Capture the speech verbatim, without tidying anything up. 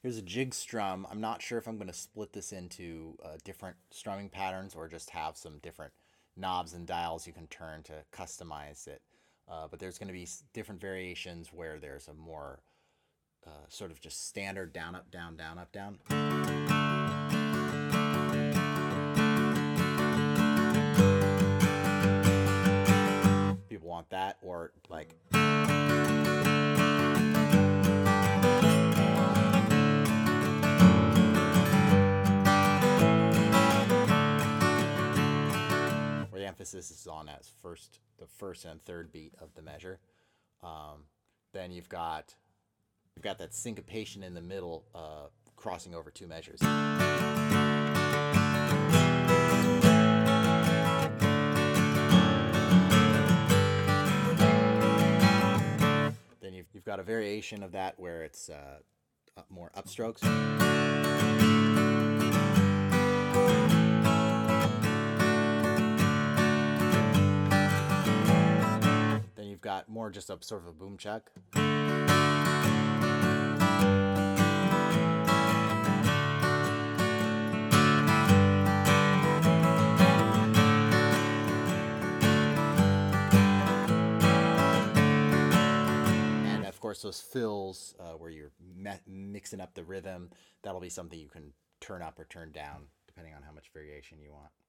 Here's a jig strum. I'm not sure if I'm going to split this into uh, different strumming patterns or just have some different knobs and dials you can turn to customize it. Uh, but there's going to be different variations where there's a more uh, sort of just standard down, up, down, down, up, down. People want that, or like. Where the emphasis is on as first, the first and third beat of the measure. Um, then you've got you've got that syncopation in the middle, uh, crossing over two measures. Then you've, you've got a variation of that where it's uh, more upstrokes. Then you've got more just a sort of a boom chuck. Of course, those fills uh, where you're me- mixing up the rhythm, that'll be something you can turn up or turn down depending on how much variation you want.